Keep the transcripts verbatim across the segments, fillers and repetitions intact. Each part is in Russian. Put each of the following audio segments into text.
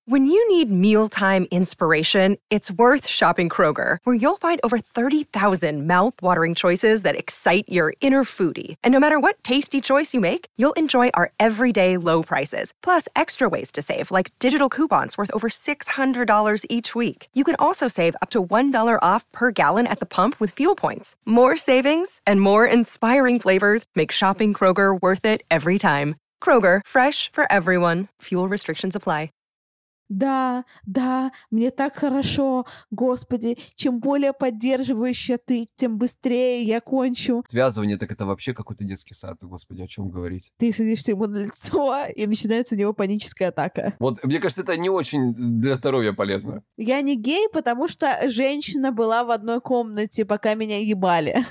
When you need mealtime inspiration, it's worth shopping Kroger, where you'll find over thirty thousand mouth-watering choices that excite your inner foodie. And no matter what tasty choice you make, you'll enjoy our everyday low prices, plus extra ways to save, like digital coupons worth over six hundred dollars each week. You can also save up to one dollar off per gallon at the pump with fuel points. More savings and more inspiring flavors make shopping Kroger worth it every time. Kroger, fresh for everyone. Fuel restrictions apply. Да, да, мне так хорошо, Господи, чем более поддерживающая ты, тем быстрее я кончу. Связывание, так это вообще какой-то детский сад, Господи, о чем говорить? Ты садишься ему на лицо, и начинается у него паническая атака. Вот, мне кажется, это не очень для здоровья полезно. Я не гей, потому что женщина была в одной комнате, пока меня ебали.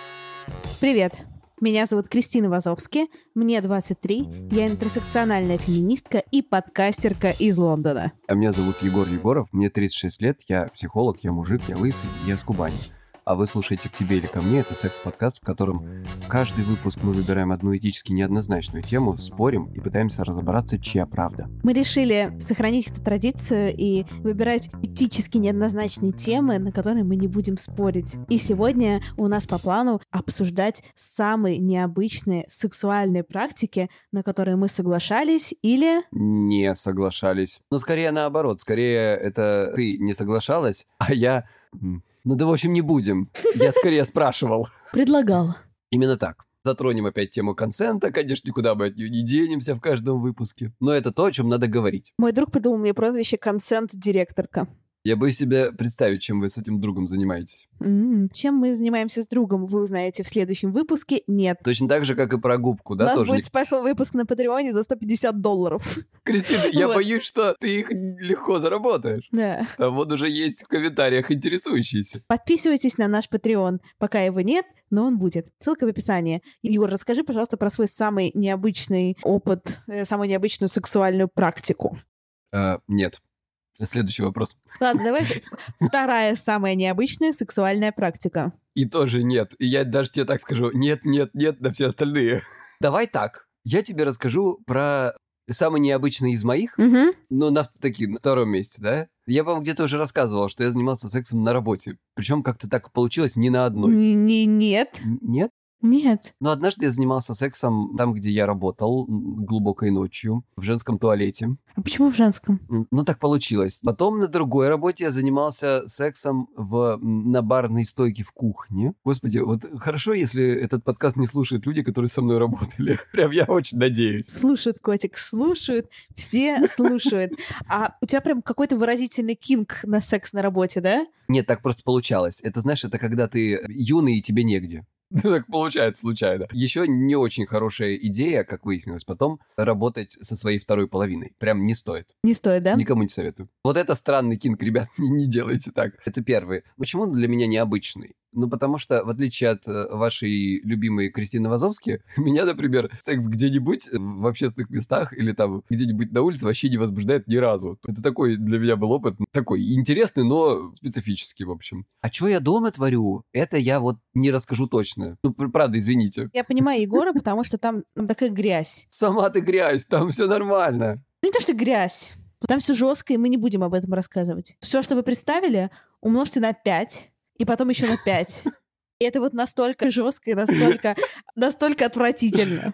Привет. Меня зовут Кристина Вазовски, мне двадцать три, я интерсекциональная феминистка и подкастерка из Лондона. А меня зовут Егор Егоров, мне тридцать шесть лет, я психолог, я мужик, я лысый, я с Кубани. А вы слушаете «К тебе или ко мне» — это секс-подкаст, в котором каждый выпуск мы выбираем одну этически неоднозначную тему, спорим и пытаемся разобраться, чья правда. Мы решили сохранить эту традицию и выбирать этически неоднозначные темы, на которые мы не будем спорить. И сегодня у нас по плану обсуждать самые необычные сексуальные практики, на которые мы соглашались или... Не соглашались. Но скорее наоборот, скорее это ты не соглашалась, а я... Ну да, в общем, не будем. Я скорее спрашивал. Предлагал. Именно так. Затронем опять тему консента, конечно, никуда мы от нее не денемся в каждом выпуске. Но это то, о чем надо говорить. Мой друг придумал мне прозвище «консент-директорка». Я боюсь себе представить, чем вы с этим другом занимаетесь. Mm-hmm. Чем мы занимаемся с другом, вы узнаете в следующем выпуске. Нет. Точно так же, как и про губку, да? У нас тоже будет не... спешл-выпуск на Патреоне за сто пятьдесят долларов. Кристина, я боюсь, что ты их легко заработаешь. Да. Там вот уже есть в комментариях интересующиеся. Подписывайтесь на наш Patreon. Пока его нет, но он будет. Ссылка в описании. Егор, расскажи, пожалуйста, про свой самый необычный опыт, самую необычную сексуальную практику. А, нет. Следующий вопрос. Ладно, давай вторая самая необычная сексуальная практика. И тоже нет. И я даже тебе так скажу. Нет, нет, нет на все остальные. Давай так. Я тебе расскажу про самый необычный из моих, угу. но на, таки, на втором месте, да? Я, по-моему, где-то уже рассказывал, что я занимался сексом на работе. Причем как-то так получилось не на одной. Не, нет. Нет? Нет. Но однажды я занимался сексом там, где я работал, глубокой ночью, в женском туалете. А почему в женском? Ну, так получилось. Потом на другой работе я занимался сексом в, на барной стойке в кухне. Господи, вот хорошо, если этот подкаст не слушают люди, которые со мной работали. Прям я очень надеюсь. Слушают, котик, слушают. Все слушают. А у тебя прям какой-то выразительный кинг на секс на работе, да? Нет, так просто получалось. Это, знаешь, это когда ты юный и тебе негде. Так получается случайно. Еще не очень хорошая идея, как выяснилось потом, работать со своей второй половиной. Прям не стоит. Не стоит, да? Никому не советую. Вот это странный кинг, ребят, не, не делайте так. Это первый. Почему он для меня необычный? Ну, потому что, в отличие от э, вашей любимой Кристины Вазовски, меня, например, секс где-нибудь в общественных местах или там где-нибудь на улице вообще не возбуждает ни разу. Это такой для меня был опыт, такой интересный, но специфический, в общем. А что я дома творю, это я вот не расскажу точно. Ну, правда, извините. Я понимаю Егора, потому что там такая грязь. Сама ты грязь, там все нормально. Ну, не то, что грязь. Там все жестко, и мы не будем об этом рассказывать. Все, что вы представили, умножьте на пять. И потом еще на пять. И это вот настолько жестко и настолько, настолько отвратительно.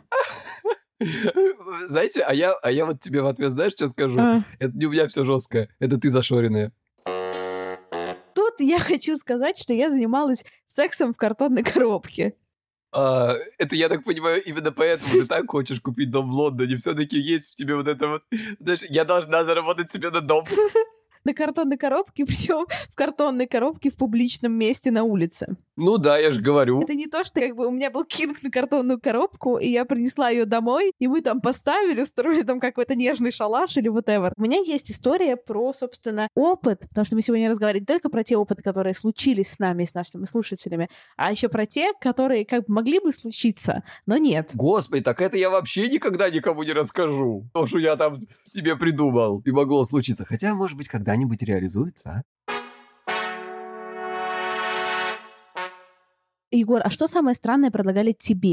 Знаете, а я, а я вот тебе в ответ, знаешь, что скажу? А. Это не у меня все жестко, это ты зашоренная. Тут я хочу сказать, что я занималась сексом в картонной коробке. А, это, я так понимаю, именно поэтому ты так хочешь купить дом в Лондоне. Все-таки есть в тебе вот это вот... Знаешь, я должна заработать себе на дом. На картонной коробке, причем в картонной коробке в публичном месте на улице. Ну да, я же говорю. Это не то, что как бы у меня был кинг на картонную коробку, и я принесла ее домой, и мы там поставили, устроили там какой-то нежный шалаш или whatever. У меня есть история про, собственно, опыт, потому что мы сегодня разговаривали не только про те опыты, которые случились с нами, с нашими слушателями, а еще про те, которые как бы могли бы случиться, но нет. Господи, так это я вообще никогда никому не расскажу. То, что я там себе придумал и могло случиться. Хотя, может быть, когда-нибудь реализуется, а? Егор, а что самое странное предлагали тебе?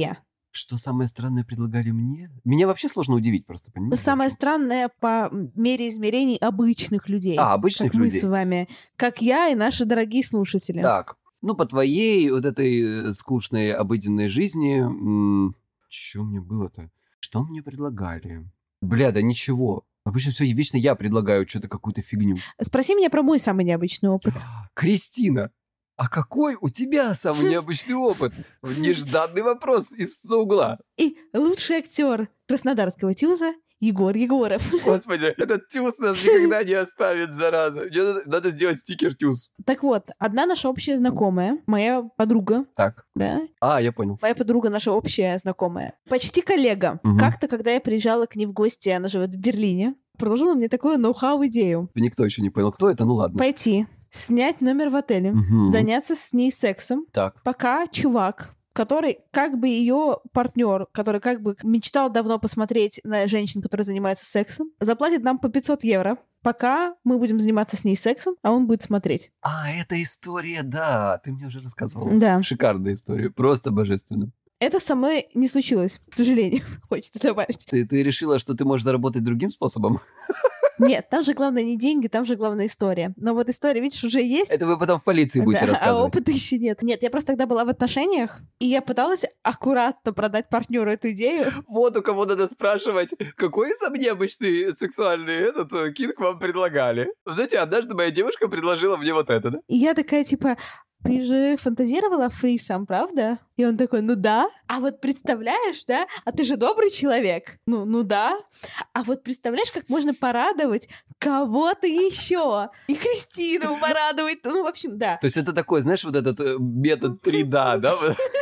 Что самое странное предлагали мне? Меня вообще сложно удивить просто, понимаешь? Самое странное по мере измерений обычных людей. А, обычных как людей. мы с вами. Как я и наши дорогие слушатели. Так, ну, по твоей вот этой скучной обыденной жизни... М- что мне было-то? Что мне предлагали? Бля, да ничего. Обычно все вечно я предлагаю что-то, какую-то фигню. Спроси меня про мой самый необычный опыт. Кристина, а какой у тебя самый необычный опыт? Нежданный вопрос из-за угла. И лучший актер Краснодарского ТЮЗа Егор Егоров. Господи, этот тюз нас никогда не оставит, зараза. Мне надо, надо сделать стикер тюз. Так вот, одна наша общая знакомая, моя подруга, Так. да, А, я понял. моя подруга, наша общая знакомая, почти коллега. Мгм. Как-то, когда я приезжала к ней в гости, она живет в Берлине, предложила мне такую ноу-хау идею. Никто еще не понял, кто это, ну ладно. Пойти, снять номер в отеле, Мгм. заняться с ней сексом, Так. пока чувак, который как бы ее партнер, который как бы мечтал давно посмотреть на женщин, которые занимаются сексом, заплатит нам по пятьсот евро, пока мы будем заниматься с ней сексом, а он будет смотреть. А, эта история, да, ты мне уже рассказывал. Да. Шикарная история, просто божественно. Это со мной не случилось, к сожалению, хочется добавить. Ты, ты решила, что ты можешь заработать другим способом? Нет, там же главное не деньги, там же главная история. Но вот история, видишь, уже есть. Это вы потом в полиции будете Да, а рассказывать. опыта еще нет. Нет, я просто тогда была в отношениях, и я пыталась аккуратно продать партнеру эту идею. Вот у кого надо спрашивать, какой самый необычный сексуальный этот э, кинг вам предлагали. Знаете, однажды моя девушка предложила мне вот это, да? И я такая, типа, ты же фантазировала фрисом, правда? И он такой, ну да. А вот представляешь, да? А ты же добрый человек. Ну, ну да. А вот представляешь, как можно порадовать кого-то еще? И Кристину порадовать. Ну, в общем, да. То есть это такой, знаешь, вот этот э, метод три да, да?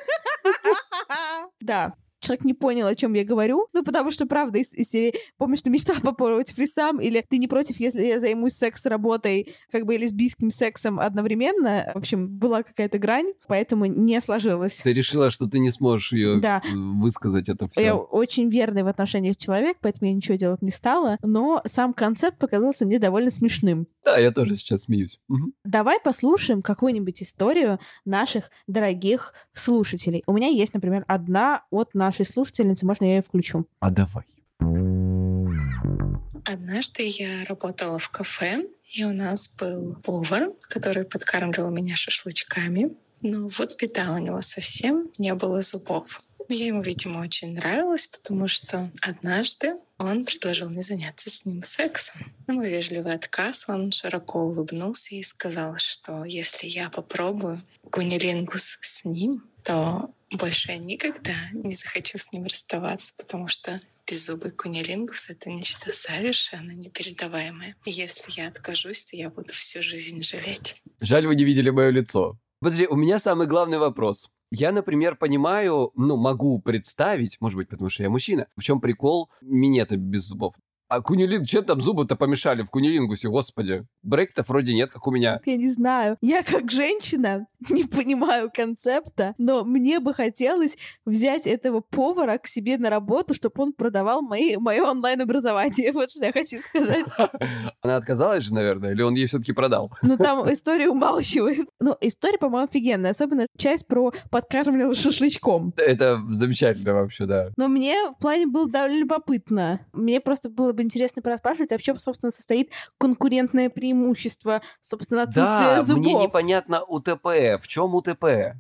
Да. Человек не понял, о чем я говорю. Ну, потому что, правда, из, из серии «Помнишь, ты мечтал попробовать фрисам?» или «Ты не против, если я займусь секс-работой, как бы и лесбийским сексом одновременно?» В общем, была какая-то грань, поэтому не сложилось. Ты решила, что ты не сможешь ее Да. высказать, это все. Я очень верный в отношениях человек, поэтому я ничего делать не стала. Но сам концепт показался мне довольно смешным. Да, я тоже сейчас смеюсь. Мгм. Давай послушаем какую-нибудь историю наших дорогих слушателей. У меня есть, например, одна от нашей слушательницы. Можно я ее включу? А давай. Однажды я работала в кафе, и у нас был повар, который подкармливал меня шашлычками. Но вот беда, у него совсем не было зубов. Но я ему, видимо, очень нравилась, потому что однажды он предложил мне заняться с ним сексом. На мой вежливый отказ он широко улыбнулся и сказал, что если я попробую кунилингус с ним, то больше я никогда не захочу с ним расставаться, потому что беззубый кунилингус — это нечто совершенно непередаваемое. И если я откажусь, то я буду всю жизнь жалеть. Жаль, вы не видели мое лицо. Подожди, у меня самый главный вопрос. Я, например, понимаю, ну, могу представить, может быть, потому что я мужчина, в чем прикол минета без зубов. А кунилинг, чем там зубы-то помешали в кунилингусе, господи? Брейк-то вроде нет, как у меня. Я не знаю. Я как женщина не понимаю концепта, но мне бы хотелось взять этого повара к себе на работу, чтобы он продавал мои, мое онлайн-образование. Вот что я хочу сказать. Она отказалась же, наверное, или он ей все-таки продал? Ну, там история умалчивает. Ну, история, по-моему, офигенная. Особенно часть про подкармливал шашлычком. Это замечательно вообще, да. Но мне в плане было довольно любопытно. Мне просто было бы интересно пораспрашивать, а в чем, собственно, состоит конкурентное преимущество, собственно, отсутствие Да, зубов. мне непонятно УТП. В чем УТП?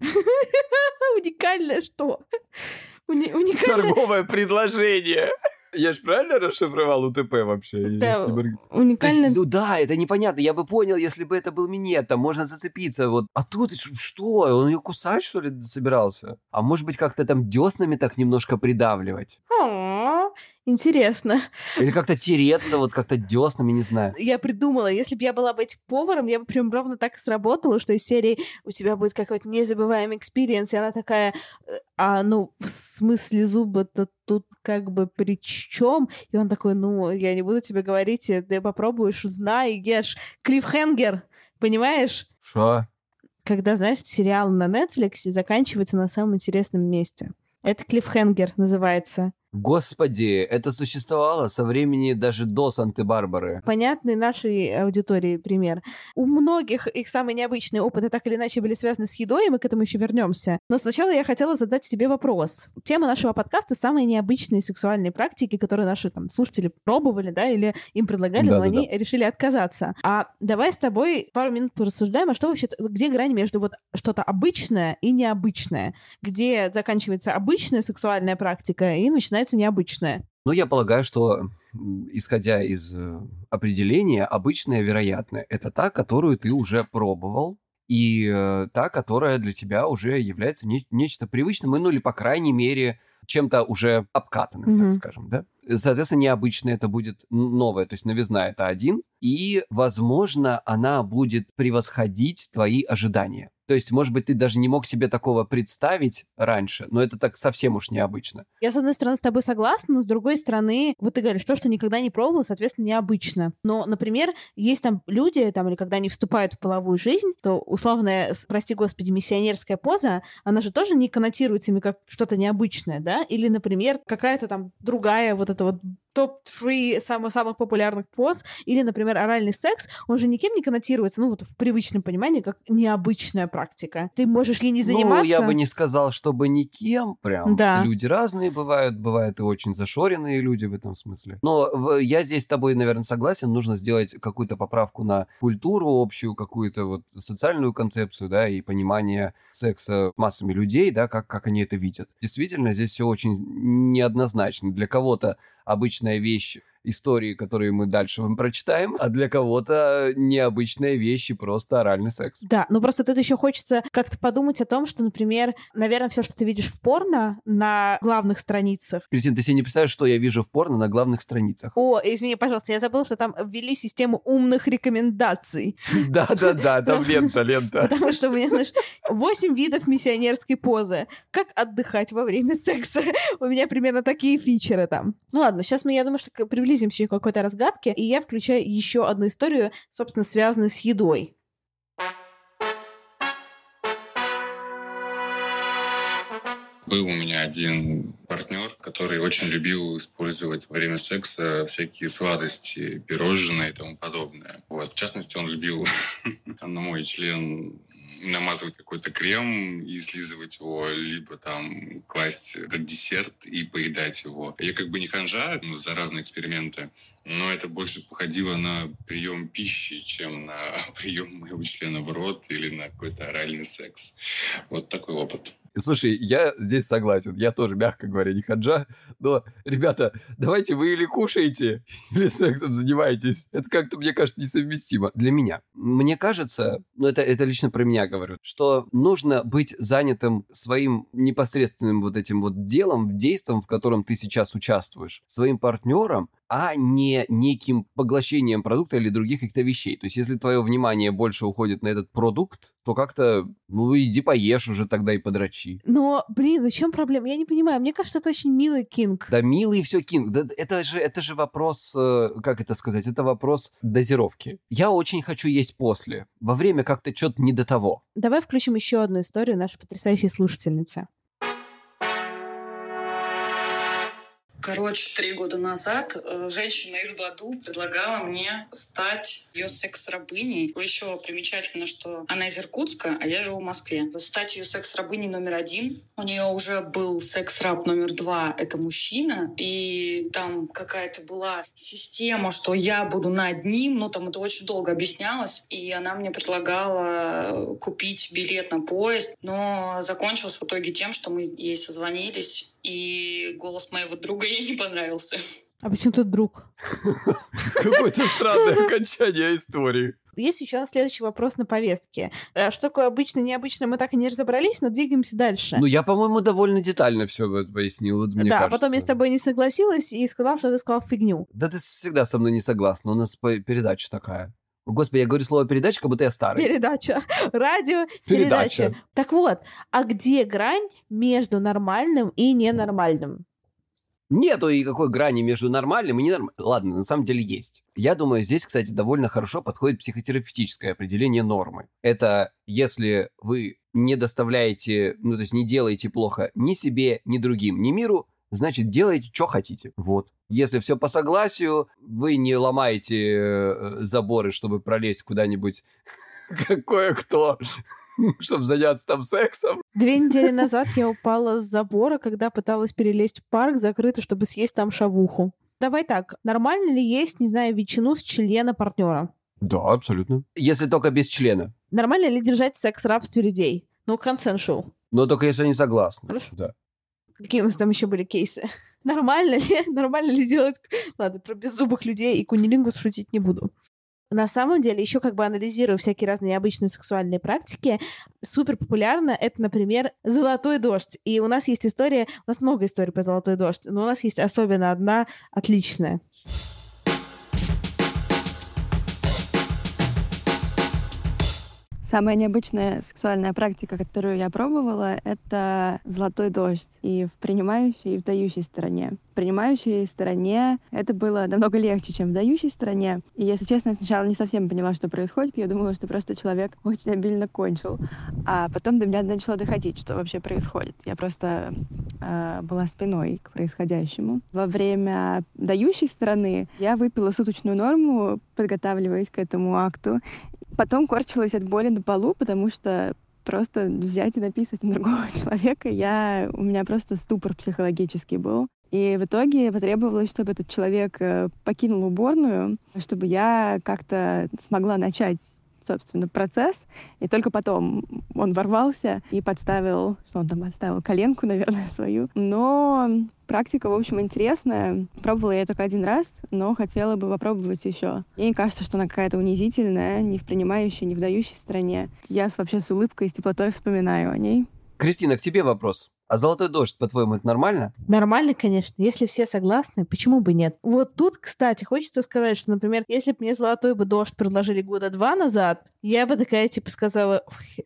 Уникальное что? Уни- уникальное... Торговое предложение. Я же правильно расшифровал УТП вообще? Я Да, ж не морг- То уникальное... есть, ну да, это непонятно. Я бы понял, если бы это был минет, там можно зацепиться. Вот. А тут ш- что? Он ее кусать, что ли, собирался? А может быть, как-то там деснами так немножко придавливать? О, интересно. Или как-то тереться, вот как-то деснами, не знаю. Я придумала, если бы я была бы этим поваром, я бы прям ровно так и сработала, что из серии у тебя будет какой-то незабываемый экспириенс, и она такая, э, а ну, в смысле зуба-то тут как бы при чем? И он такой, ну, я не буду тебе говорить, э, ты попробуешь, узнай, ешь. Клиффхенгер, понимаешь? Что? Когда, знаешь, сериал на Netflix заканчивается на самом интересном месте. Это клиффхенгер называется. Господи, это существовало со времени даже до Санты-Барбары. Понятный нашей аудитории пример. У многих их самые необычные опыты так или иначе были связаны с едой, и мы к этому еще вернемся. Но сначала я хотела задать тебе вопрос. Тема нашего подкаста — самые необычные сексуальные практики, которые наши там слушатели пробовали, да, или им предлагали, да, но да, они да. решили отказаться. А давай с тобой пару минут порассуждаем, а что вообще, где грань между вот что-то обычное и необычное? Где заканчивается обычная сексуальная практика и начинается необычное? Ну, я полагаю, что, исходя из определения, обычная, вероятная — это та, которую ты уже пробовал, и э, та, которая для тебя уже является не- нечто привычным, ну или, по крайней мере, чем-то уже обкатанным, mm-hmm. так скажем, да? Соответственно, необычно это будет новое, то есть новизна — это один, и, возможно, она будет превосходить твои ожидания. То есть, может быть, ты даже не мог себе такого представить раньше, но это так совсем уж необычно. Я, с одной стороны, с тобой согласна, но с другой стороны, вот ты говоришь, то, что никогда не пробовал, соответственно, необычно. Но, например, есть там люди, там, или когда они вступают в половую жизнь, то условная, прости господи, миссионерская поза, она же тоже не коннотируется ими как что-то необычное, да? Или, например, какая-то там другая вот эта вот топ-три самых, самых популярных поз, или, например, оральный секс, он же никем не коннотируется, ну вот в привычном понимании, как необычная практика. Ты можешь ей не заниматься. Ну, я бы не сказал, чтобы никем прям. Да. Люди разные бывают, бывают и очень зашоренные люди в этом смысле. Но в, я здесь с тобой, наверное, согласен, нужно сделать какую-то поправку на культуру общую, какую-то вот социальную концепцию, да, и понимание секса массами людей, да, как, как они это видят. Действительно, здесь все очень неоднозначно. Для кого-то обычная вещь истории, которые мы дальше вам прочитаем, а для кого-то необычная вещь и просто оральный секс. Да, ну просто тут еще хочется как-то подумать о том, что, например, наверное, все, что ты видишь в порно на главных страницах. Кристина, ты себе не представляешь, что я вижу в порно на главных страницах? О, извини, пожалуйста, я забыла, что там ввели систему умных рекомендаций. Да-да-да, там лента, лента. Потому что у меня, знаешь, восемь видов миссионерской позы. Как отдыхать во время секса? У меня примерно такие фичеры там. Ну ладно, сейчас мы, я думаю, что приблизимся к какой-то разгадке, и я включаю еще одну историю, собственно, связанную с едой. Был у меня один партнер, который очень любил использовать во время секса всякие сладости, пирожные и тому подобное. Вот. В частности, он любил на мой член намазывать какой-то крем и слизывать его, либо там класть этот десерт и поедать его. Я как бы не ханжа, ну, за разные эксперименты, но это больше походило на прием пищи, чем на прием моего члена в рот или на какой-то оральный секс. Вот такой опыт. Слушай, я здесь согласен. Я тоже, мягко говоря, не хаджа. Но, ребята, давайте вы или кушаете, или сексом занимаетесь. Это как-то, мне кажется, несовместимо для меня. Мне кажется, ну это, это лично про меня говорю, что нужно быть занятым своим непосредственным вот этим вот делом, действием, в котором ты сейчас участвуешь, своим партнером, а не неким поглощением продукта или других каких-то вещей. То есть, если твое внимание больше уходит на этот продукт, то как-то, ну, иди поешь уже тогда и подрочи. Но, блин, зачем проблема? Я не понимаю. Мне кажется, это очень милый кинг. Да, милый все кинг. Да, это же, это же вопрос, как это сказать, это вопрос дозировки. Я очень хочу есть после. Во время как-то что-то не до того. Давай включим еще одну историю нашей потрясающей слушательницы. Короче, три года назад женщина из Баду предлагала мне стать ее секс-рабыней. Еще примечательно, что она из Иркутска, а я живу в Москве. Стать ее секс-рабыней номер один. У нее уже был секс-раб номер два, это мужчина. И там какая-то была система, что я буду над ним, но там это очень долго объяснялось. И она мне предлагала купить билет на поезд, но закончилось в итоге тем, что мы ей созвонились, и голос моего друга ей не понравился. А почему тут друг? Какое-то странное окончание истории. Есть еще следующий вопрос на повестке. Что такое обычно, необычно, мы так и не разобрались, но двигаемся дальше. Ну, я, по-моему, довольно детально все пояснил, вот, мне да, кажется. потом я с тобой не согласилась и сказала, что ты сказал фигню. Да ты всегда со мной не согласна, у нас передача такая. Господи, я говорю слово передача, как будто я старый. Передача. Радио, передача. передача. Так вот, а где грань между нормальным и ненормальным? Нету никакой грани между нормальным и ненормальным. Ладно, на самом деле есть. Я думаю, здесь, кстати, довольно хорошо подходит психотерапевтическое определение нормы. Это если вы не доставляете, ну то есть не делаете плохо ни себе, ни другим, ни миру, значит, делайте, что хотите. Вот. Если все по согласию, вы не ломаете заборы, чтобы пролезть куда-нибудь, как кое-кто, чтобы заняться там сексом. Две недели назад я упала с забора, когда пыталась перелезть в парк закрытый, чтобы съесть там шавуху. Давай так, нормально ли есть, не знаю, ветчину с члена партнера? Да, абсолютно. Если только без члена. Нормально ли держать секс в рабстве людей? Ну, consensual. Но только если они согласны. Хорошо. Да. Какие у нас там еще были кейсы? Нормально ли? Нормально ли делать... Ладно, про беззубых людей и кунилингус шутить не буду. На самом деле, еще как бы анализируя всякие разные необычные сексуальные практики, супер популярно это, например, золотой дождь. И у нас есть история, у нас много историй про золотой дождь, но у нас есть особенно одна отличная. Самая необычная сексуальная практика, которую я пробовала, это золотой дождь и в принимающей, и в дающей стороне. В принимающей стороне это было намного легче, чем в дающей стороне. И, если честно, я сначала не совсем поняла, что происходит. Я думала, что просто человек очень обильно кончил. А потом до меня начало доходить, что вообще происходит. Я просто э, была спиной к происходящему. Во время дающей стороны я выпила суточную норму, подготавливаясь к этому акту. Потом корчилась от боли на полу, потому что просто взять и написать на другого человека, я... у меня просто ступор психологический был. И в итоге потребовалось, чтобы этот человек покинул уборную, чтобы я как-то смогла начать, собственно, процесс. И только потом он ворвался и подставил, что он там подставил, коленку, наверное, свою. Но практика, в общем, интересная. Пробовала я только один раз, но хотела бы попробовать еще. Мне не кажется, что она какая-то унизительная, ни в принимающей, ни в дающей стороне. Я вообще с улыбкой и с теплотой вспоминаю о ней. Кристина, к тебе вопрос. А золотой дождь, по-твоему, это нормально? Нормально, конечно. Если все согласны, почему бы нет? Вот тут, кстати, хочется сказать, что, например, если бы мне золотой бы дождь предложили года два назад, я бы такая, типа, сказала...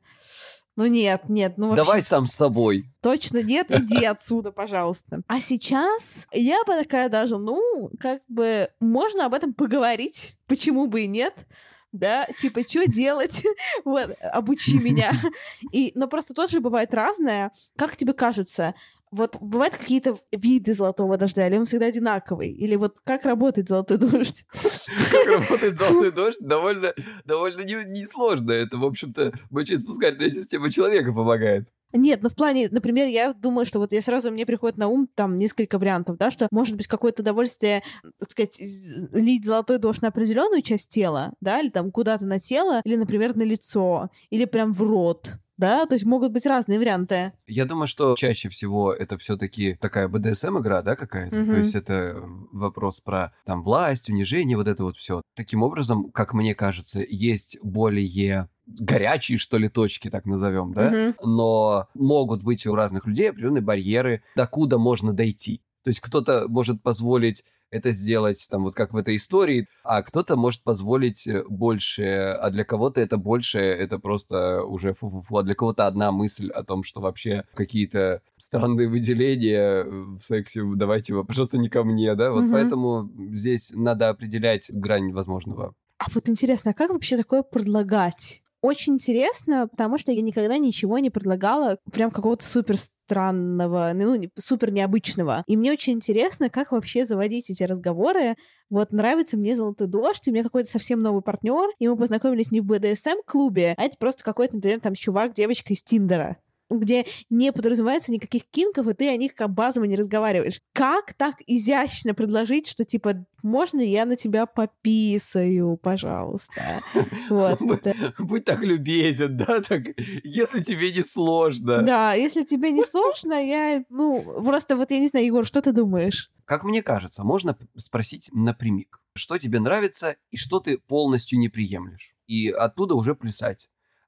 Ну нет, нет, ну вообще... Давай сам с собой. Точно нет, иди отсюда, пожалуйста. А сейчас я бы такая даже, ну, как бы, можно об этом поговорить, почему бы и нет, да, типа, что делать? Вот, обучи меня. И, но просто тоже бывает разное. Как тебе кажется, вот бывают какие-то виды золотого дождя, или он всегда одинаковый? Или вот как работает золотой дождь? Как работает золотой дождь? Довольно, довольно несложно. Это, в общем-то, мочеиспускательная система человека помогает. Нет, ну в плане, например, я думаю, что вот я сразу, мне приходит на ум там несколько вариантов, да, что может быть какое-то удовольствие, так сказать, лить золотой дождь на определенную часть тела, да, или там куда-то на тело, или, например, на лицо, или прям в рот. Да, то есть могут быть разные варианты. Я думаю, что чаще всего это все-таки такая бэ дэ эс эм-игра, да, какая-то. Mm-hmm. То есть это вопрос про там власть, унижение, вот это вот все. Таким образом, как мне кажется, есть более горячие, что ли, точки, так назовем, да, mm-hmm. но могут быть у разных людей определенные барьеры, докуда можно дойти. То есть кто-то может позволить это сделать, там, вот как в этой истории, а кто-то может позволить больше, а для кого-то это больше, это просто уже фу-фу-фу, а для кого-то одна мысль о том, что вообще какие-то странные выделения в сексе, давайте вы, пожалуйста, не ко мне, да, вот угу. Поэтому здесь надо определять грань возможного. А вот интересно, а как вообще такое предлагать? Очень интересно, потому что я никогда ничего не предлагала прям какого-то супер странного, ну, супер необычного. И мне очень интересно, как вообще заводить эти разговоры. Вот нравится мне золотой дождь, у меня какой-то совсем новый партнер, и мы познакомились не в бэ дэ эс эм-клубе, а это просто какой-то, например, там чувак, девочка из Тиндера, где не подразумевается никаких кинков, и ты о них как базово не разговариваешь. Как так изящно предложить, что, типа, можно я на тебя пописаю, пожалуйста? Вот. Будь так любезен, да, так, если тебе не сложно. Да, если тебе не сложно, я, ну, просто вот я не знаю, Егор, что ты думаешь? Как мне кажется, можно спросить напрямик, что тебе нравится и что ты полностью не приемлешь. И оттуда уже плясать.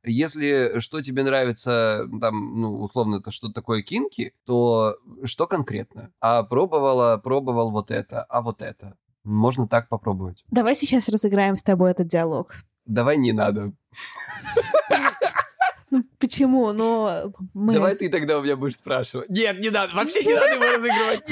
Если что тебе нравится, там, ну, условно, это что-то такое кинки, то что конкретно? А пробовала, пробовал вот это, а вот это. Можно так попробовать. Давай сейчас разыграем с тобой этот диалог. Давай не надо. Ну, почему? Но мы... Давай ты тогда у меня будешь спрашивать. Нет, не надо, вообще не надо его разыгрывать,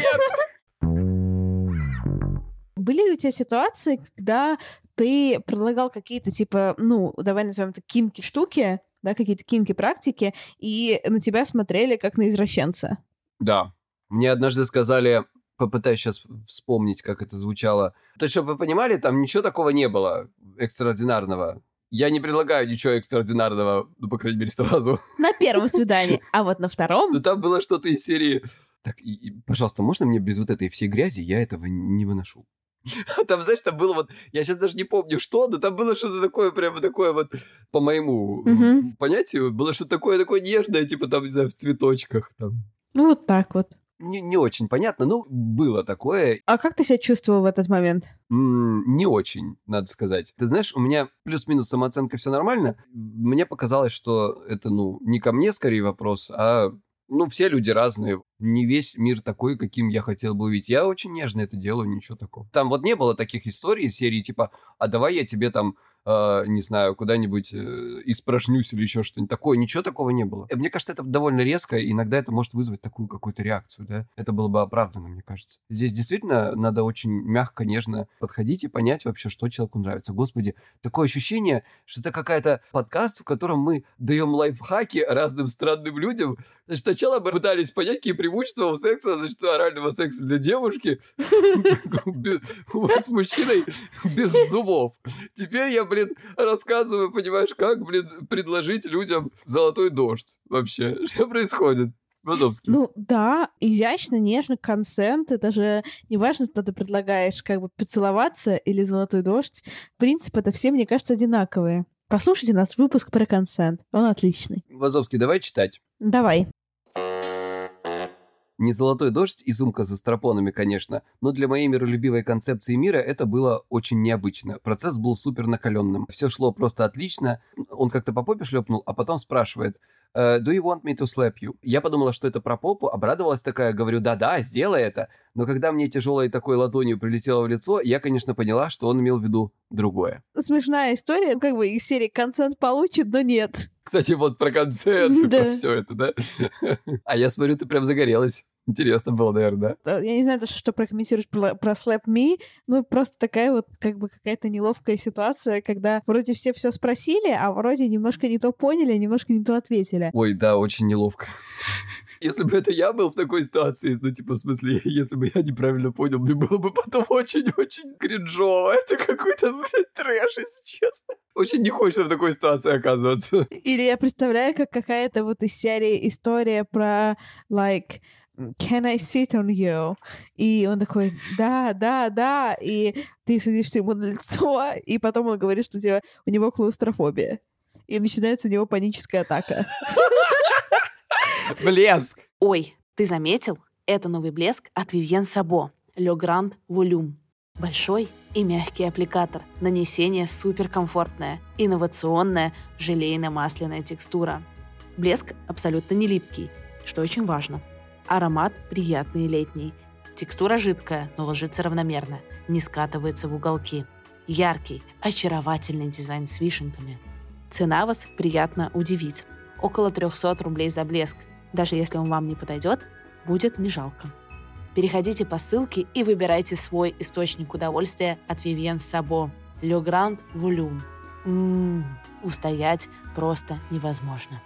нет! Были ли у тебя ситуации, когда ты предлагал какие-то, типа, ну, давай назовем это кинки-штуки, да, какие-то кинки-практики, и на тебя смотрели как на извращенца? Да. Мне однажды сказали, попытаюсь сейчас вспомнить, как это звучало. То есть, чтобы вы понимали, там ничего такого не было экстраординарного. Я не предлагаю ничего экстраординарного, ну, по крайней мере, сразу. На первом свидании, а вот на втором... Но там было что-то из серии... Так, и, и, пожалуйста, можно мне без вот этой всей грязи? Я этого не выношу. Там, знаешь, там было вот... Я сейчас даже не помню, что, но там было что-то такое, прямо такое вот, по моему Мгм. понятию, было что-то такое, такое нежное, типа там, не знаю, в цветочках. Там. Ну, вот так вот. Не, не очень понятно, но было такое. А как ты себя чувствовал в этот момент? М, Не очень, надо сказать. Ты знаешь, у меня плюс-минус самооценка, все нормально. Мне показалось, что это, ну, не ко мне скорее вопрос, а, ну, все люди разные. Не весь мир такой, каким я хотел бы увидеть. Я очень нежно это делаю, ничего такого. Там вот не было таких историй из серии типа, а давай я тебе там, э, не знаю, куда-нибудь э, испражнюсь или еще что-нибудь такое. Ничего такого не было. Э, Мне кажется, это довольно резко, и иногда это может вызвать такую какую-то реакцию, да. Это было бы оправдано, мне кажется. Здесь действительно надо очень мягко, нежно подходить и понять вообще, что человеку нравится. Господи, такое ощущение, что это какая-то подкаст, в котором мы даем лайфхаки разным странным людям. Значит, сначала мы пытались понять, какие преимущества у секса, значит, орального секса для девушки с мужчиной без зубов. Теперь я, блин, рассказываю, понимаешь, как, блин, предложить людям золотой дождь вообще. Что происходит? Вазовский. Ну да, изящно, нежно, консент. Это же не важно, что ты предлагаешь, как бы поцеловаться или золотой дождь. Принцип это все, мне кажется, одинаковые. Послушайте наш выпуск про консент. Он отличный. Вазовский, давай читать. Давай. Не золотой дождь и сумка за стропонами, конечно, но для моей миролюбивой концепции мира это было очень необычно. Процесс был супер накаленным. Все шло просто отлично. Он как-то по попе шлепнул, а потом спрашивает, «Uh, do you want me to slap you?» Я подумала, что это про попу, обрадовалась такая, говорю, да-да, сделай это. Но когда мне тяжелой такой ладонью прилетело в лицо, я, конечно, поняла, что он имел в виду другое. Смешная история, как бы из серии консент получит, но нет. Кстати, вот про концерт, Да. про все это, да? А я смотрю, ты прям загорелась. Интересно было, наверное, да? Я не знаю даже, что прокомментируешь про, про Slap Me, ну, просто такая вот, как бы, какая-то неловкая ситуация, когда вроде все все спросили, а вроде немножко не то поняли, немножко не то ответили. Ой, да, очень неловко. Если бы это я был в такой ситуации, ну, типа, в смысле, если бы я неправильно понял, мне было бы потом очень-очень кринжово. Это какой-то, блядь, трэш, если честно. Очень не хочется в такой ситуации оказываться. Или я представляю, как какая-то вот из серии история про, like, can I sit on you? И он такой, да, да, да, и ты садишься ему на лицо, и потом он говорит, что у, тебя, у него клаустрофобия. И начинается у него паническая атака. Блеск! Ой, ты заметил? Это новый блеск от Vivienne Sabo Le Grand Volume. Большой и мягкий аппликатор. Нанесение суперкомфортное. Инновационная желейно-масляная текстура. Блеск абсолютно не липкий, что очень важно. Аромат приятный и летний. Текстура жидкая, но ложится равномерно. Не скатывается в уголки. Яркий, очаровательный дизайн с вишенками. Цена вас приятно удивит. Около триста рублей за блеск. Даже если он вам не подойдет, будет не жалко. Переходите по ссылке и выбирайте свой источник удовольствия от Vivienne Sabo Le Grand Volume. М-м, устоять просто невозможно.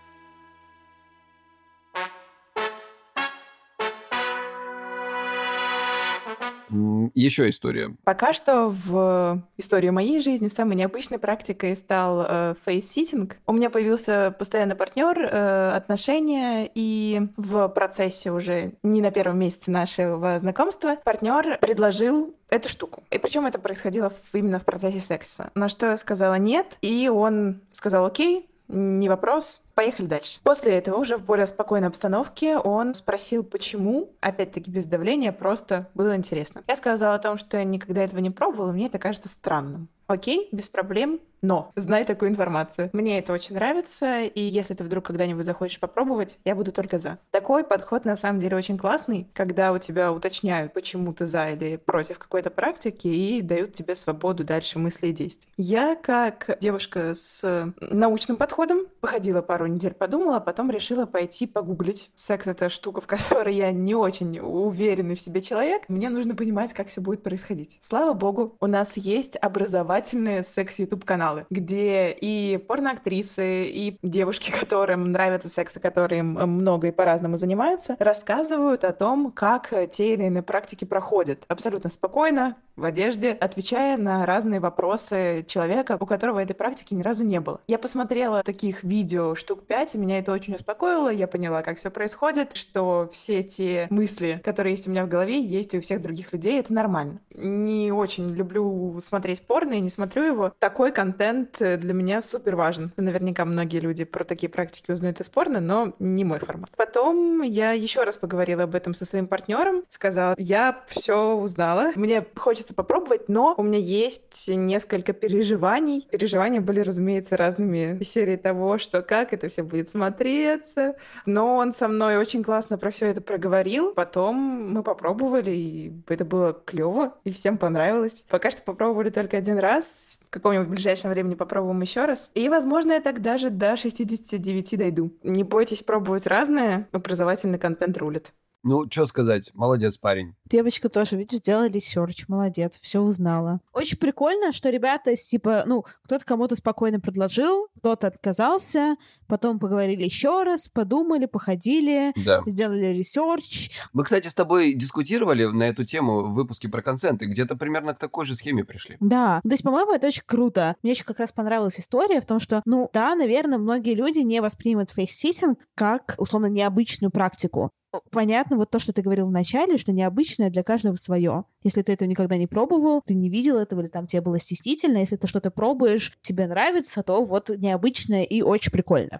Еще история. Пока что в истории моей жизни самой необычной практикой стал э, фейс-ситинг. У меня появился постоянный партнер, э, отношения, и в процессе уже не на первом месяце нашего знакомства партнер предложил эту штуку. И причем это происходило в- именно в процессе секса. На что я сказала нет, и он сказал окей, не вопрос, поехали дальше. После этого уже в более спокойной обстановке он спросил, почему, опять-таки без давления, просто было интересно. Я сказала о том, что я никогда этого не пробовала, и мне это кажется странным. Окей, без проблем, но знай такую информацию. Мне это очень нравится, и если ты вдруг когда-нибудь захочешь попробовать, я буду только за. Такой подход на самом деле очень классный, когда у тебя уточняют, почему ты за или против какой-то практики, и дают тебе свободу дальше мыслей и действий. Я, как девушка с научным подходом, походила пару недель, подумала, а потом решила пойти погуглить. Секс — это штука, в которой я не очень уверенный в себе человек. Мне нужно понимать, как все будет происходить. Слава богу, у нас есть образовательный образовательные секс-ютуб-каналы, где и порноактрисы, и девушки, которым нравится секс, и которые много и по-разному занимаются, рассказывают о том, как те или иные практики проходят. Абсолютно спокойно, в одежде, отвечая на разные вопросы человека, у которого этой практики ни разу не было. Я посмотрела таких видео штук пять, и меня это очень успокоило. Я поняла, как все происходит, что все те мысли, которые есть у меня в голове, есть и у всех других людей. Это нормально. Не очень люблю смотреть порно и не смотрю его. Такой контент для меня супер важен. Наверняка многие люди про такие практики узнают из порно, но не мой формат. Потом я еще раз поговорила об этом со своим партнером, сказала, я все узнала, мне хочется попробовать, но у меня есть несколько переживаний. Переживания были, разумеется, разными из серии того, что как это все будет смотреться. Но он со мной очень классно про все это проговорил. Потом мы попробовали, и это было клево, и всем понравилось. Пока что попробовали только один раз. В каком-нибудь ближайшем времени попробуем еще раз. И, возможно, я так даже до шестидесяти девяти дойду. Не бойтесь пробовать разное. Образовательный контент рулит. Ну, что сказать, молодец парень. Девочка тоже, видишь, сделала ресерч, молодец, все узнала. Очень прикольно, что ребята, типа, ну, кто-то кому-то спокойно предложил, кто-то отказался, потом поговорили еще раз, подумали, походили, да. Сделали ресерч. Мы, кстати, с тобой дискутировали на эту тему в выпуске про консент, и где-то примерно к такой же схеме пришли. Да, то есть, по-моему, это очень круто. Мне еще как раз понравилась история в том, что, ну, да, наверное, многие люди не воспримут фейс-ситинг как, условно, необычную практику. Понятно, вот то, что ты говорил в начале, что необычное для каждого свое. Если ты этого никогда не пробовал, ты не видел этого, или там тебе было стеснительно, если ты что-то пробуешь, тебе нравится, то вот необычное и очень прикольно.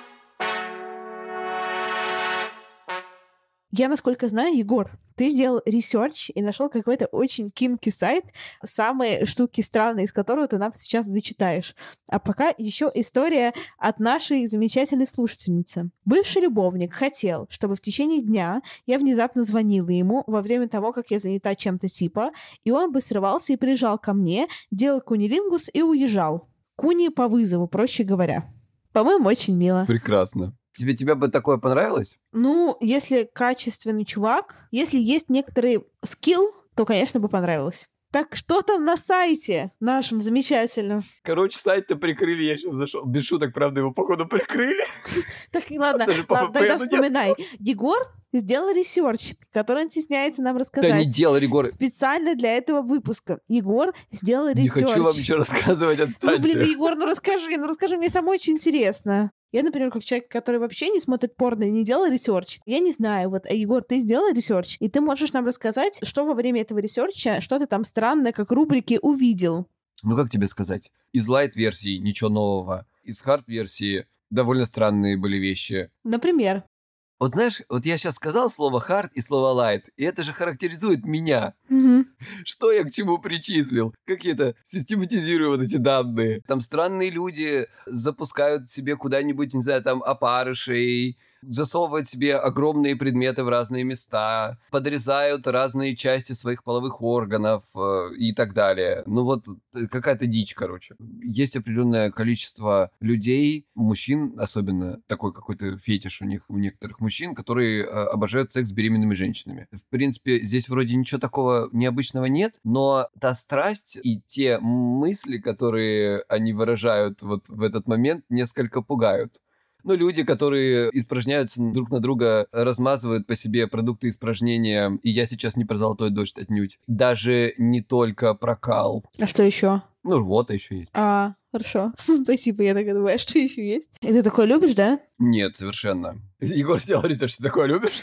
Я, насколько знаю, Егор, ты сделал ресерч и нашел какой-то очень кинки сайт, самые штуки странные, из которого ты нам сейчас зачитаешь. А пока еще история от нашей замечательной слушательницы. Бывший любовник хотел, чтобы в течение дня я внезапно звонила ему во время того, как я занята чем-то типа, и он бы срывался и приезжал ко мне, делал кунилингус и уезжал. Куни по вызову, проще говоря. По-моему, очень мило. Прекрасно. Тебе, тебе бы такое понравилось? Ну, если качественный чувак, если есть некоторый скилл, то, конечно, бы понравилось. Так что там на сайте нашем замечательном? Короче, сайт-то прикрыли, я сейчас зашел. Без шуток, правда, его, походу, прикрыли. Так, ладно, тогда вспоминай. Егор сделал ресерч, который он стесняется нам рассказать. Да не делал, Егор. Специально для этого выпуска. Егор сделал ресерч. Не хочу вам ничего рассказывать, отстаньте. Ну, блин, Егор, ну расскажи, ну расскажи, мне самой очень интересно. Я, например, как человек, который вообще не смотрит порно и не делал ресерч, я не знаю, вот, а, Егор, ты сделал ресерч, и ты можешь нам рассказать, что во время этого ресерча, что ты там странное, как рубрики, увидел. Ну, как тебе сказать? Из лайт-версии ничего нового, из хард-версии довольно странные были вещи. Например? Вот знаешь, вот я сейчас сказал слово «хард» и слово «лайт», и это же характеризует меня. Угу. Что я к чему причислил? Как я это систематизирую вот эти данные? Там странные люди запускают себе куда-нибудь, не знаю, там опарышей, засовывают себе огромные предметы в разные места, подрезают разные части своих половых органов э, и так далее. Ну вот какая-то дичь, короче. Есть определенное количество людей, мужчин, особенно такой какой-то фетиш у них, у некоторых мужчин, которые э, обожают секс с беременными женщинами. В принципе, здесь вроде ничего такого необычного нет, но та страсть и те мысли, которые они выражают вот в этот момент, несколько пугают. Ну, люди, которые испражняются друг на друга, размазывают по себе продукты испражнения, и я сейчас не про золотой дождь отнюдь, даже не только про кал. А что еще? Ну, рвота еще есть. А, хорошо. Спасибо, я так думаю, а что еще есть? И ты такое любишь, да? Нет, совершенно. Егор сделал ресерч, ты такое любишь?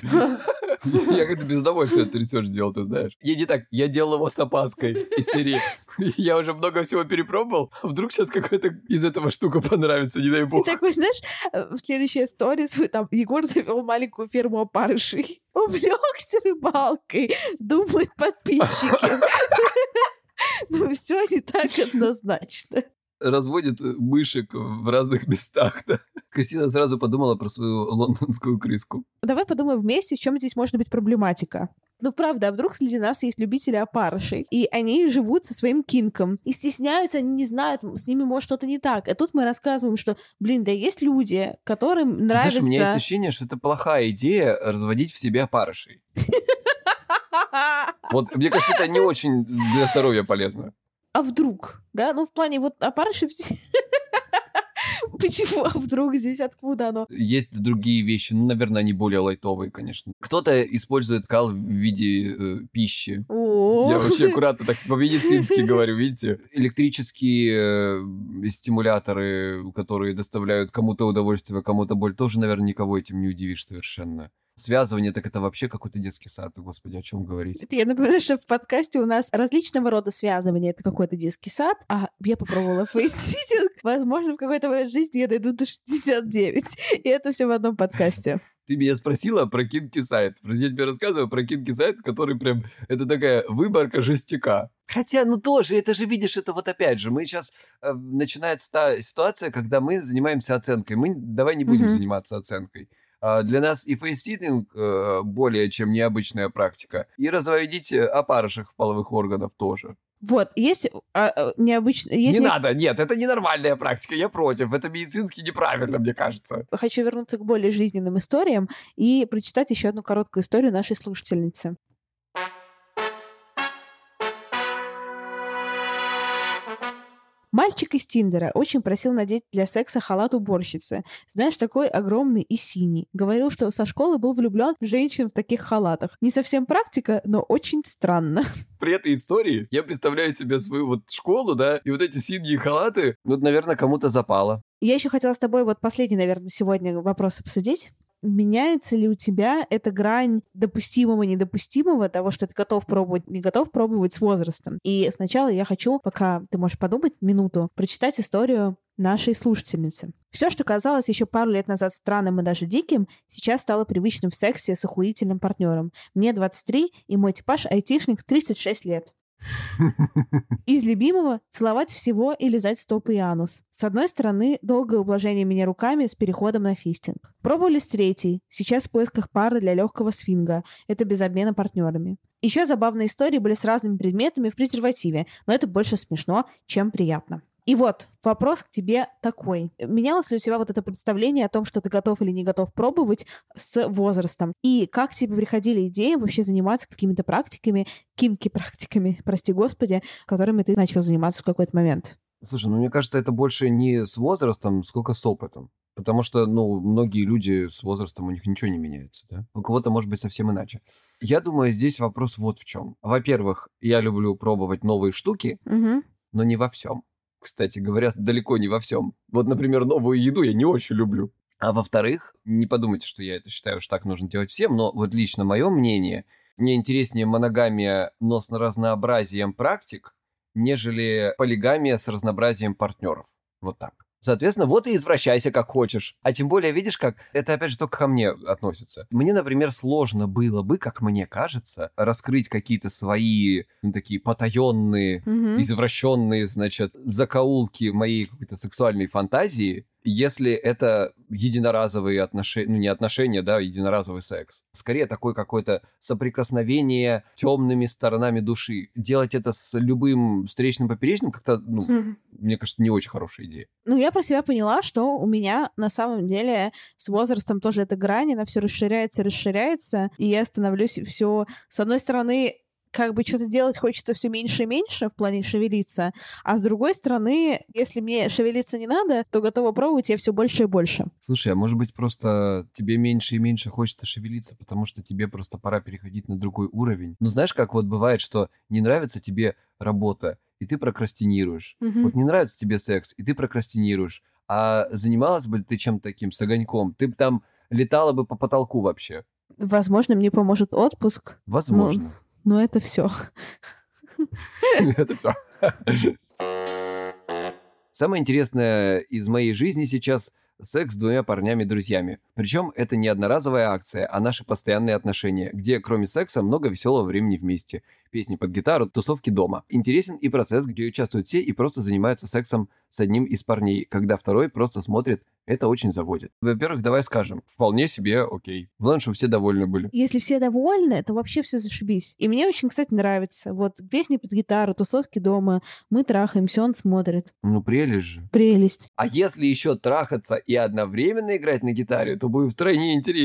Я как-то без удовольствия этот ресерч сделал, ты знаешь. Я не так, я делал его с опаской из серии. Я уже много всего перепробовал, а вдруг сейчас какая-то из этого штука понравится, не дай бог. И такой, знаешь, в следующей истории там Егор завел маленькую ферму опарышей. Увлекся рыбалкой, думают подписчики. Ну, все не так однозначно. Разводит мышек в разных местах, да. Кристина сразу подумала про свою лондонскую крыску. Давай подумаем вместе, в чем здесь может быть проблематика. Ну, правда, а вдруг среди нас есть любители опарышей, и они живут со своим кинком, и стесняются, они не знают, с ними может что-то не так. А тут мы рассказываем, что, блин, да есть люди, которым нравится... Знаешь, у меня есть ощущение, что это плохая идея разводить в себе опарышей. Вот, мне кажется, это не очень для здоровья полезно. а вдруг? Да, ну в плане вот опарыши все... Почему? А вдруг здесь? Откуда оно? Есть другие вещи, ну, наверное, они более лайтовые, конечно. Кто-то использует кал в виде э, пищи. О. Я вообще аккуратно так по-медицински говорю, видите? Электрические э, стимуляторы, которые доставляют кому-то удовольствие, а кому-то боль, тоже, наверное, никого этим не удивишь совершенно. Связывание, так это вообще какой-то детский сад, господи, о чем говорить. Я напоминаю, что в подкасте у нас различного рода связывания. Это какой-то детский сад, а я попробовала фейситинг. Возможно, в какой-то момент жизни я дойду до шестьдесят девять. И это все в одном подкасте. Ты меня спросила про кинки сайт. Я тебе рассказываю про кинки сайт, который прям... Это такая выборка жестяка. Хотя, ну тоже, это же, видишь, это вот опять же, мы сейчас... Э, начинается та ситуация, когда мы занимаемся оценкой. Мы давай не будем mm-hmm. заниматься оценкой. Для нас и фейситинг э, более чем необычная практика, и разводить опарышек в половых органах тоже. Вот, есть а, необычно... Есть не не... надо, нет, это ненормальная практика, я против, это медицински неправильно, мне кажется. Хочу вернуться к более жизненным историям и прочитать еще одну короткую историю нашей слушательницы. Мальчик из Тиндера очень просил надеть для секса халат уборщицы. Знаешь, такой огромный и синий. Говорил, что со школы был влюблен в женщин в таких халатах. Не совсем практика, но очень странно. При этой истории я представляю себе свою вот школу, да, и вот эти синие халаты, вот, наверное, кому-то запало. Я еще хотела с тобой вот последний, наверное, сегодня вопрос обсудить. Меняется ли у тебя эта грань допустимого, недопустимого, того, что ты готов пробовать, не готов пробовать с возрастом? И сначала я хочу, пока ты можешь подумать минуту, прочитать историю нашей слушательницы. Все, что казалось еще пару лет назад странным и даже диким, сейчас стало привычным в сексе с охуительным партнером. Мне двадцать три, и мой типаж айтишник тридцать шесть лет. Из любимого — целовать всего и лизать стопы и анус. С одной стороны, долгое ублажение меня руками с переходом на фистинг. Пробовали с третьей. Сейчас в поисках пары для легкого свинга. Это без обмена партнерами. Еще забавные истории были с разными предметами в презервативе, но это больше смешно, чем приятно. И вот, вопрос к тебе такой. Менялось ли у тебя вот это представление о том, что ты готов или не готов пробовать с возрастом? И как тебе приходили идеи вообще заниматься какими-то практиками, кинки-практиками, прости господи, которыми ты начал заниматься в какой-то момент? Слушай, ну мне кажется, это больше не с возрастом, сколько с опытом. Потому что, ну, многие люди с возрастом, у них ничего не меняется, да? У кого-то, может быть, совсем иначе. Я думаю, здесь вопрос вот в чем. Во-первых, я люблю пробовать новые штуки, угу. но не во всем. Кстати говоря, далеко не во всем. Вот, например, новую еду я не очень люблю. А во-вторых, не подумайте, что я это считаю, что так нужно делать всем, но вот лично мое мнение, мне интереснее моногамия, но с разнообразием практик, нежели полигамия с разнообразием партнеров. Вот так. Соответственно, вот и извращайся как хочешь. А тем более, видишь, как это, опять же, только ко мне относится. Мне, например, сложно было бы, как мне кажется, раскрыть какие-то свои, ну, такие потаенные, mm-hmm. извращенные, значит, закоулки моей какой-то сексуальной фантазии, если это единоразовые отношения, ну не отношения, да, единоразовый секс. Скорее такое какое-то соприкосновение темными сторонами души. Делать это с любым встречным поперечным как-то, ну, mm-hmm. мне кажется, не очень хорошая идея. Ну, я про себя поняла, что у меня на самом деле с возрастом тоже эта грань, она все расширяется, расширяется, и я становлюсь все, с одной стороны, как бы что-то делать хочется все меньше и меньше в плане шевелиться, а с другой стороны, если мне шевелиться не надо, то готова пробовать я все больше и больше. Слушай, а может быть просто тебе меньше и меньше хочется шевелиться, потому что тебе просто пора переходить на другой уровень? Ну знаешь, как вот бывает, что не нравится тебе работа, и ты прокрастинируешь. Mm-hmm. Вот не нравится тебе секс, и ты прокрастинируешь. А занималась бы ты чем-то таким, с огоньком, ты бы там летала бы по потолку вообще. Возможно, мне поможет отпуск. Возможно. Но... Но это все. Это все. Самое интересное из моей жизни сейчас секс с двумя парнями-друзьями. Причем это не одноразовая акция, а наши постоянные отношения, где кроме секса много веселого времени вместе. Песни под гитару, тусовки дома. Интересен и процесс, где участвуют все и просто занимаются сексом с одним из парней, когда второй просто смотрит. Это очень заводит. Во-первых, давай скажем, вполне себе окей. Главное, чтобы все довольны были. Если все довольны, то вообще все зашибись. И мне очень, кстати, нравится. Вот песни под гитару, тусовки дома, мы трахаемся, он смотрит. Ну, прелесть же. Прелесть. А если еще трахаться и одновременно играть на гитаре, то будет втройне интересней.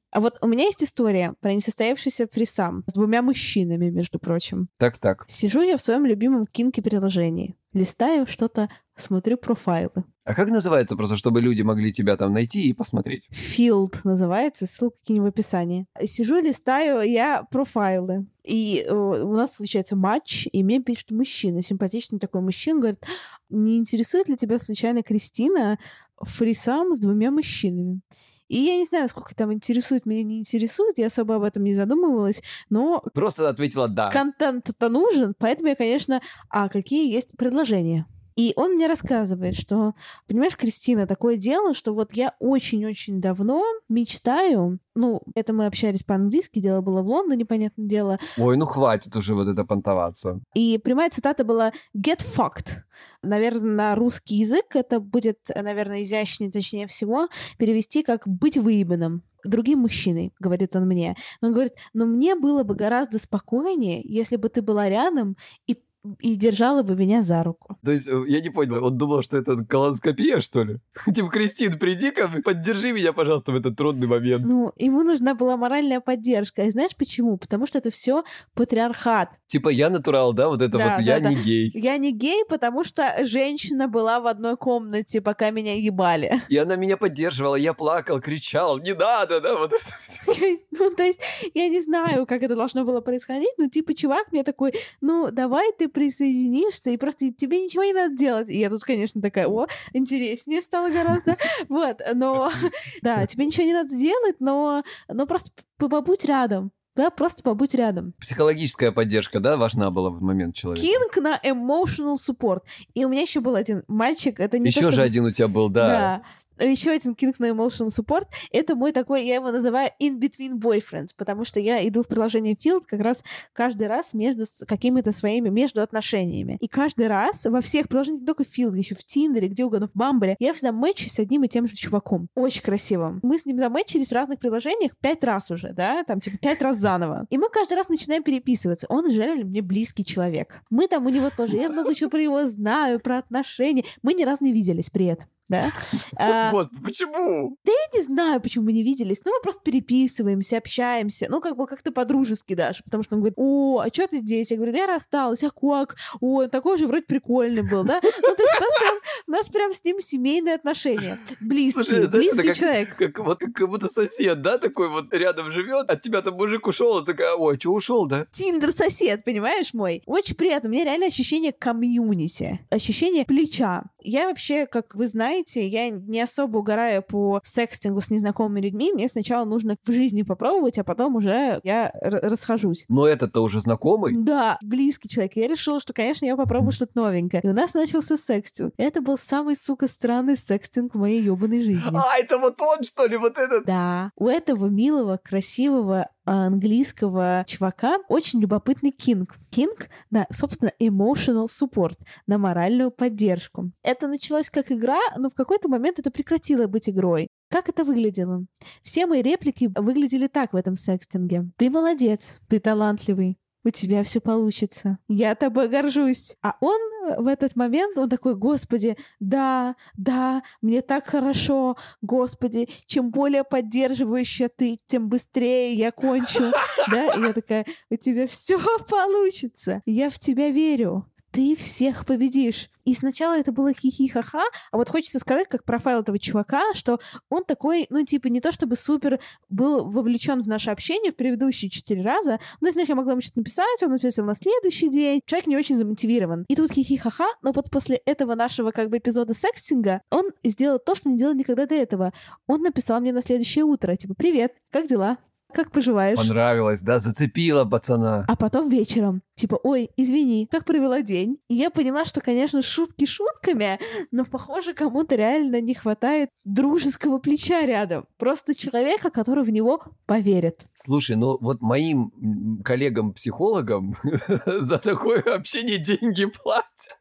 А вот у меня есть история про несостоявшийся фрисам с двумя мужчинами, между прочим. Так-так. Сижу я в своем любимом кинки-приложении, листаю что-то, смотрю профайлы. А как называется, просто чтобы люди могли тебя там найти и посмотреть? Field называется, ссылка кинь в описании. Сижу, листаю я профайлы. И э, у нас случается матч, и мне пишет мужчина, симпатичный такой мужчина, говорит, не интересует ли тебя случайно Кристина фрисам с двумя мужчинами? И я не знаю, насколько там интересует, меня не интересует, я особо об этом не задумывалась, но... Просто ответила «да». Контент-то нужен, поэтому я, конечно... А какие есть предложения? И он мне рассказывает, что, понимаешь, Кристина, такое дело, что вот я очень-очень давно мечтаю, ну, это мы общались по-английски, дело было в Лондоне, понятное дело. Ой, ну хватит уже вот это понтоваться. И прямая цитата была «get fucked». Наверное, на русский язык это будет, наверное, изящнее, точнее всего, перевести как «быть выебанным». Другим мужчиной, говорит он мне. Он говорит, но мне было бы гораздо спокойнее, если бы ты была рядом и и держала бы меня за руку. То есть, я не понял, он думал, что это колоноскопия, что ли? Типа, Кристин, приди-ка, поддержи меня, пожалуйста, в этот трудный момент. Ну, ему нужна была моральная поддержка. И знаешь почему? Потому что это все патриархат. Типа, я натурал, да? Вот это да, вот, да, я да. не гей. Я не гей, потому что женщина была в одной комнате, пока меня ебали. И она меня поддерживала, я плакал, кричал, не надо, да, вот это все. Ну, то есть, я не знаю, как это должно было происходить, но типа, чувак мне такой, ну, давай ты присоединишься, и просто тебе ничего не надо делать. И я тут, конечно, такая, о, интереснее стало гораздо. Вот, но, да, тебе ничего не надо делать, но, но просто побудь рядом. Да, просто побудь рядом. Психологическая поддержка, да, важна была в момент человека? Кинг на emotional support. И у меня еще был один мальчик, это не Еще то, же чтобы... один у тебя был, да. Да. Еще один кинг на emotional support. Это мой такой, я его называю in-between boyfriends, потому что я иду в приложение Field как раз каждый раз между какими-то своими, между отношениями. И каждый раз во всех приложениях, не только в Field, еще в Тиндере, где угодно, в Бамбле, я всегда мэтчусь с одним и тем же чуваком. Очень красивым. Мы с ним замэтчились в разных приложениях пять раз уже, да, там типа пять раз заново. И мы каждый раз начинаем переписываться. Он реально мне близкий человек. Мы там у него тоже, я много чего про него знаю, про отношения. Мы ни разу не виделись при этом. Да? А, вот, почему? Да я не знаю, почему мы не виделись. Ну, мы просто переписываемся, общаемся. Ну, как бы как-то по-дружески даже. Потому что он говорит, о, а что ты здесь? Я говорю, да я рассталась. А как? О, такой же вроде прикольный был, да? Ну, то есть у нас прям, у нас прям с ним семейные отношения. Близкий, Слушай, знаешь, близкий как, человек. Как, вот как, как будто сосед, да, такой вот рядом живет, от тебя там мужик ушел, а такая, ой, что ушел, да? Тиндер-сосед, понимаешь, мой? Очень приятно. У меня реально ощущение комьюнити. Ощущение плеча. Я вообще, как вы знаете, я не особо угораю по секстингу с незнакомыми людьми. Мне сначала нужно в жизни попробовать, а потом уже я р- расхожусь. Но этот-то уже знакомый? Да, близкий человек. Я решила, что, конечно, я попробую что-то новенькое. И у нас начался секстинг. Это был самый, сука, странный секстинг в моей ёбаной жизни. А, это вот он, что ли, вот этот? Да. У этого милого, красивого английского чувака очень любопытный кинг. Кинг, да, собственно, emotional support, на моральную поддержку. Это началось как игра, но в какой-то момент это прекратило быть игрой. Как это выглядело? Все мои реплики выглядели так в этом секстинге. Ты молодец, ты талантливый, у тебя все получится. Я тобой горжусь. А он в этот момент, он такой, господи, да, да, мне так хорошо, господи, чем более поддерживающая ты, тем быстрее я кончу. Да, и я такая, у тебя все получится. Я в тебя верю. Ты всех победишь. И сначала это было хихи-ха-ха, а вот хочется сказать, как профайл этого чувака, что он такой, ну, типа, не то чтобы супер был вовлечен в наше общение в предыдущие четыре раза, но если я могла ему что-то написать, он ответил на следующий день. Человек не очень замотивирован. И тут хихи-ха-ха, но вот после этого нашего, как бы, эпизода секстинга он сделал то, что не делал никогда до этого. Он написал мне на следующее утро, типа, привет, как дела? Как поживаешь? Понравилось, да? Зацепила пацана. А потом вечером, типа, ой, извини, как провела день? И я поняла, что, конечно, шутки шутками, но, похоже, кому-то реально не хватает дружеского плеча рядом. Просто человека, который в него поверит. Слушай, ну вот моим коллегам-психологам за такое общение деньги платят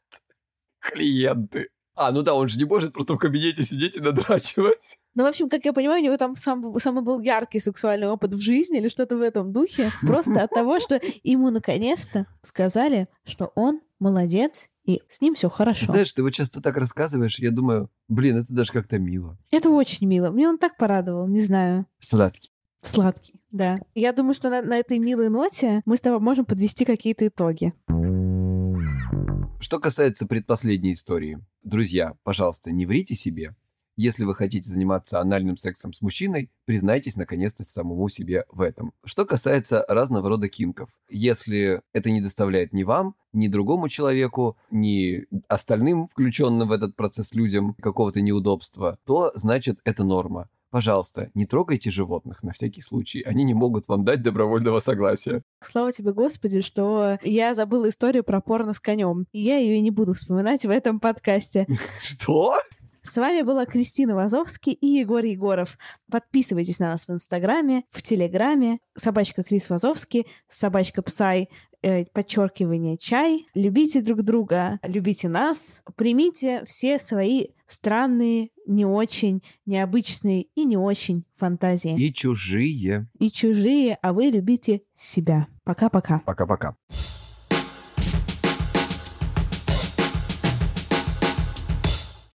клиенты. А, ну да, он же не может просто в кабинете сидеть и надрачивать. Ну, в общем, как я понимаю, у него там сам, самый был яркий сексуальный опыт в жизни или что-то в этом духе. Просто от того, что ему наконец-то сказали, что он молодец, и с ним все хорошо. Знаешь, ты вот часто так рассказываешь, я думаю, блин, это даже как-то мило. Это очень мило. Мне он так порадовал, не знаю. Сладкий. Сладкий, да. Я думаю, что на, на этой милой ноте мы с тобой можем подвести какие-то итоги. Что касается предпоследней истории. Друзья, пожалуйста, не врите себе. Если вы хотите заниматься анальным сексом с мужчиной, признайтесь наконец-то самому себе в этом. Что касается разного рода кинков. Если это не доставляет ни вам, ни другому человеку, ни остальным включенным в этот процесс людям какого-то неудобства, то значит это норма. Пожалуйста, не трогайте животных на всякий случай. Они не могут вам дать добровольного согласия. Слава тебе, Господи, что я забыла историю про порно с конем. И я ее не буду вспоминать в этом подкасте. Что? С вами была Кристина Вазовский и Егор Егоров. Подписывайтесь на нас в Инстаграме, в Телеграме. Собачка Крис Вазовский, собачка Псай, э, подчеркивание Чай. Любите друг друга, любите нас. Примите все свои странные, не очень, необычные и не очень фантазии. И чужие. И чужие, а вы любите себя. Пока-пока. Пока-пока.